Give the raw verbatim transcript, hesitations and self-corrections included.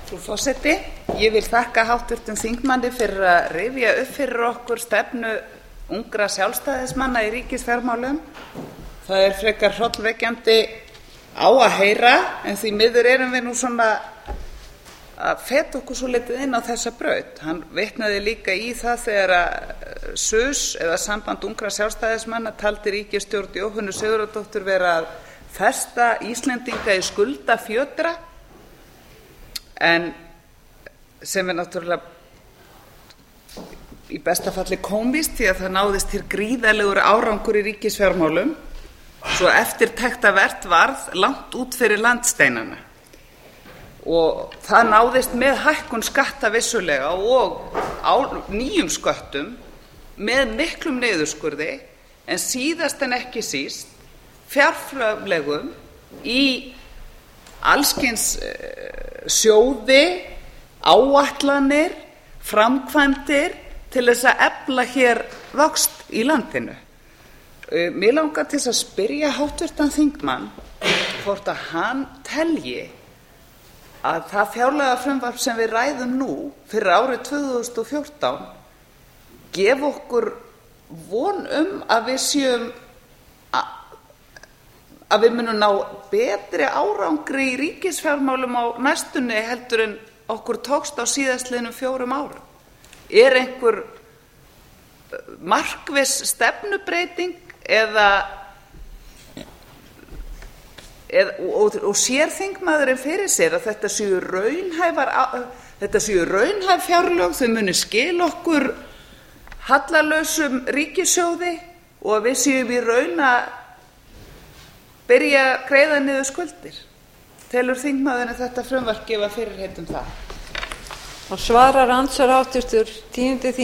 Frú forseti, ég vil þakka háttvirtum þingmanni fyrir að rifja upp fyrir okkur stefnu ungra sjálfstæðismanna í ríkisfjármálum. Það er frekar hrollvekjandi á að heyra, en því miður erum við nú svona að feta okkur svo litið inn á þessa braut. Hann vitnaði líka í það þegar að S U S eða Samband ungra sjálfstæðismanna taldi ríkisstjórn Jóhönnu Sigurðardóttur vera að festa Íslendinga í skuldafjötra, en sem er náttúrulega í besta falli kómískt því að það náðist til gríðarlegur árangur í ríkisfjármálum svo eftirtektarvert varð langt út fyrir landsteinana. Og það náðist með hækkun skatta vissulega og á nýjum sköttum með miklum niðurskurði, en síðast en ekki síst fjárframlögum í allskyns sjóði, áætlanir, framkvæmdir til þess að efla hér vöxt í landinu. Mig langar til að spyrja háttvirtan þingmann hvort að hann telji að það fjárlagafrumvarp sem við ræðum nú fyrir árið tvö þúsund og fjórtán gefi okkur von um að við séum að við munum ná betri árangri í ríkisfjármálum á næstunni heldur en okkur tókst á síðastliðnum fjórum árum. Er einhver markviss stefnubreyting eða, eða og, og sér þingmaðurinn fyrir sér að þetta séu raunhæfar þetta séu raunhæf fjárlög, þau muni skila okkur hallalausum ríkissjóði og að við séum í raun að byrja að greiða niður skuldir. Telur þingmaðurinn að þetta frumvarp gefa fyrirheit um það? Og svarar andsvar háttvirtur tíundi þingmaður